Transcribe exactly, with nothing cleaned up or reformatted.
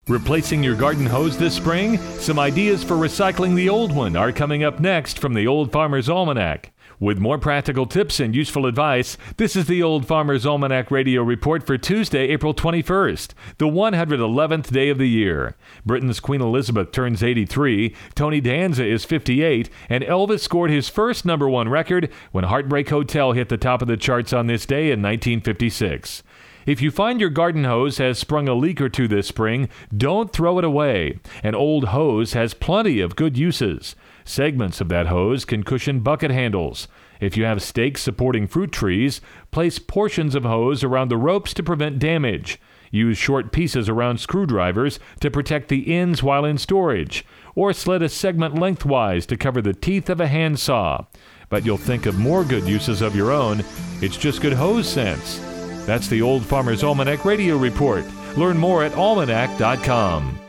Replacing your garden hose this spring? Some ideas for recycling the old one are coming up next from the Old Farmer's Almanac. With more practical tips and useful advice, this is the Old Farmer's Almanac Radio Report for Tuesday, April twenty-first, the one hundred eleventh day of the year. Britain's Queen Elizabeth turns eighty-three, Tony Danza is fifty-eight, and Elvis scored his first number one record when Heartbreak Hotel hit the top of the charts on this day in nineteen fifty-six. If you find your garden hose has sprung a leak or two this spring, don't throw it away. An old hose has plenty of good uses. Segments of that hose can cushion bucket handles. If you have stakes supporting fruit trees, place portions of hose around the ropes to prevent damage. Use short pieces around screwdrivers to protect the ends while in storage. Or slit a segment lengthwise to cover the teeth of a handsaw. But you'll think of more good uses of your own. It's just good hose sense. That's the Old Farmer's Almanac Radio Report. Learn more at almanac dot com.